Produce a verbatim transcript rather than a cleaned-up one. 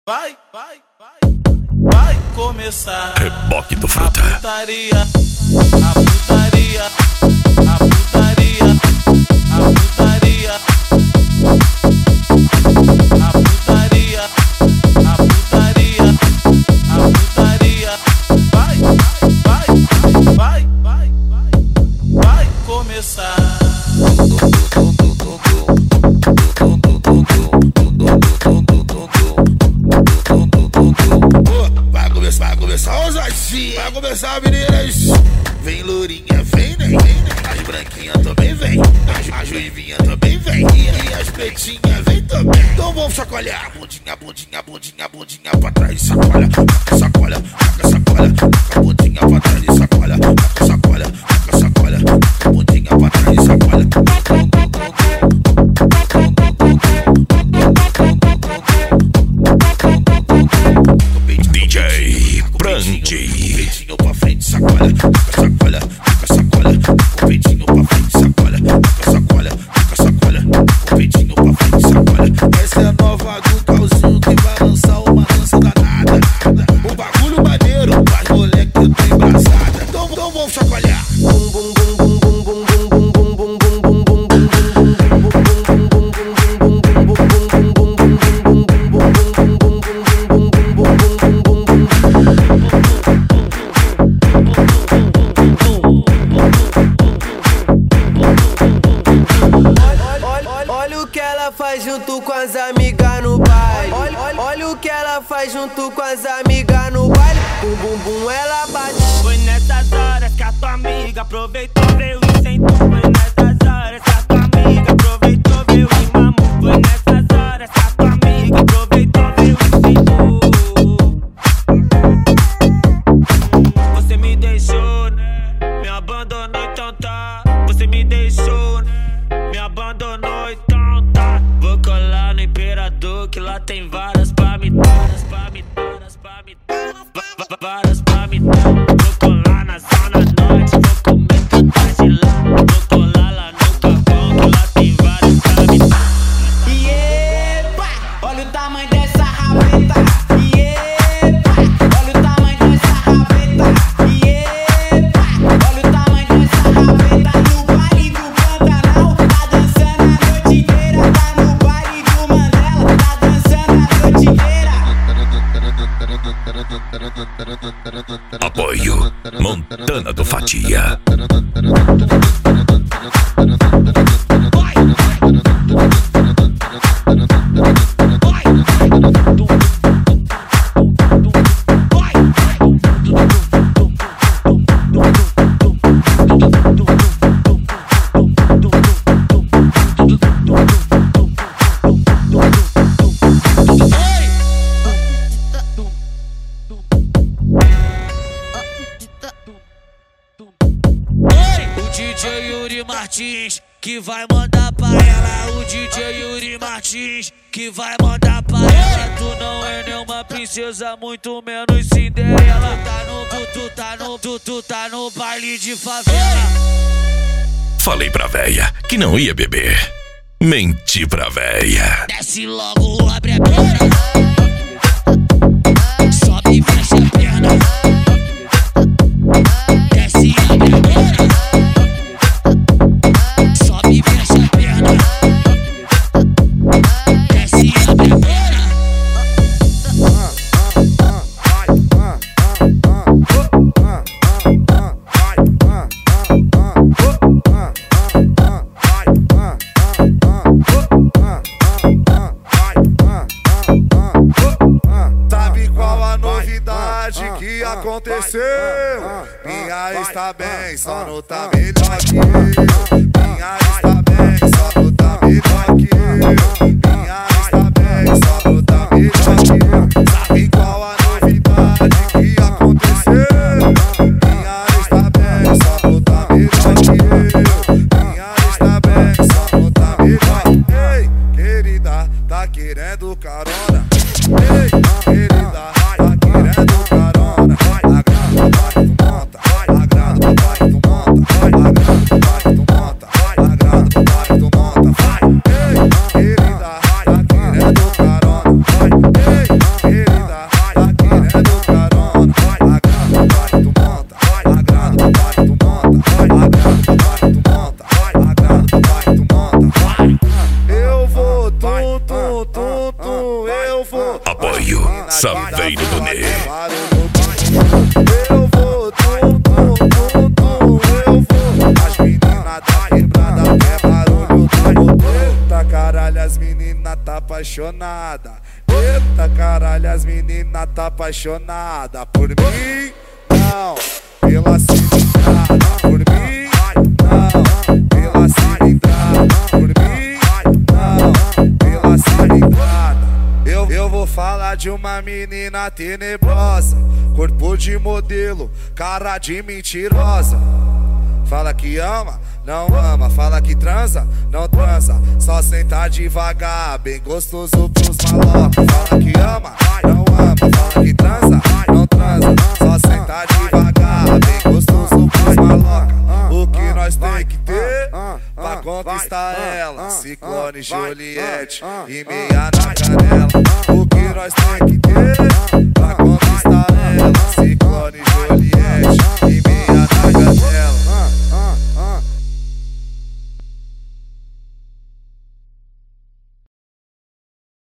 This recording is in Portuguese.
vai, vai, vai, vai começar. Reboque do Fruta. A putaria, a putaria, a putaria, a putaria, a putaria, a putaria, a putaria. Vai, vai, vai, vai, vai, vai, vai começar. Vai começar os assim, vai começar meninas. Vem lourinha, vem nem, as branquinhas também vem, as, as ruivinhas também vem, e as pretinhas vem também. Então vamos chacoalhar, bundinha, bundinha, bundinha, bundinha pra trás, sacola, sacola, sacola, sacola, bundinha pra trás, sacola, sacola, sacola, bundinha pra trás, sacola. D J Brandy. Peitinho pra frente, sacola, sacola, sacola, o peitinho pra frente, sacola, sacola, sacola, o peitinho pra frente, sacola. Essa é a nova do calzinho que vai lançar uma dança danada. O bagulho maneiro, mas moleque eu tô embrasada. Então, então vamos chacoalhar. Bum, bum, bum, bum, bum, bum, bum, bum, bum, bum, bum, bum, bum. Olha o que ela faz junto com as amigas no baile. Olha, olha, olha o que ela faz junto com as amigas no baile. Bum, bum, bum, ela bate. Foi nessas horas que a tua amiga aproveitou, veio e sentou. Foi nessas horas que a tua amiga aproveitou, veio e mamou. Foi nessas horas que a tua amiga aproveitou, veio e sentou. Você me deixou, né? Me abandonou, então tá. Você me deixou, né? Me abandonou, então tá. Vou colar no Imperador, que lá tem várias pra me dar, várias pra me dar, várias pra me dar, várias pra me dar. Vou colar na zona norte, vou comer tudo de lá. Vou colar lá no Capão, que lá tem várias pra me dar. E epa, olha o tamanho dessa rabeta. E epa, olha o tamanho dessa rabeta. E epa, olha o tamanho dessa rabeta. No baile do Pantanal, tá dançando a noite inteira. Tá no baile do Mandela, tá dançando a noite inteira. Apoio Montana do Fatia. O D J Yuri Martins que vai mandar pra ela. O D J Yuri Martins que vai mandar pra ela. Tu não é nenhuma princesa, muito menos Cinderela. Tá no, tu tá no, tu, tu tá no baile de favela. Falei pra véia que não ia beber. Menti pra véia. Desce logo, abre a perna. Sobe e fecha a perna. Desce, abre a perna. Sobe e fecha a perna. Desce, abre a perna. Sabe qual a novidade que aconteceu? Minha está bem, só não tá melhor que eu. Minha está bem, só não tá melhor que eu. Minha está bem, só não tá melhor que eu. Sabe qual a novidade que aconteceu? Minha está bem, só não tá melhor que eu. Minha está bem, só não tá melhor. Ei, querida, tá querendo carona? Ei, querida, tá querendo carona? Agrada, vai, tu monta. Agrada, vai, tu monta. Agrada, vai, tu monta. Agrada, vai, tu monta. Vai, ei, querida, tá querendo carona? Vai, ei, querida. eu vou. Apoio Saveiro do Ney. Eu vou, tum, tum, tum, tum, eu vou. As meninas da quebrada quer barulho do motor. Eita caralho, as meninas tá apaixonada. Eita caralho, as meninas tá apaixonada. Por mim, não, pela cilindrada. Por mim, não, pela cilindrada. Por mim, não, pela cilindrada. Eu, eu vou falar de uma menina tenebrosa, corpo de modelo, cara de mentirosa. Fala que ama, não ama. Fala que transa, não transa. Só sentar devagar, bem gostoso pros malocos. Fala que ama, não ama. Fala que transa, não transa. Só sentar devagar, bem gostoso pros malocos. O que nós tem que ter pra conquistar ela? Ciclone, Juliette e meia na canela. O que nós tem que ter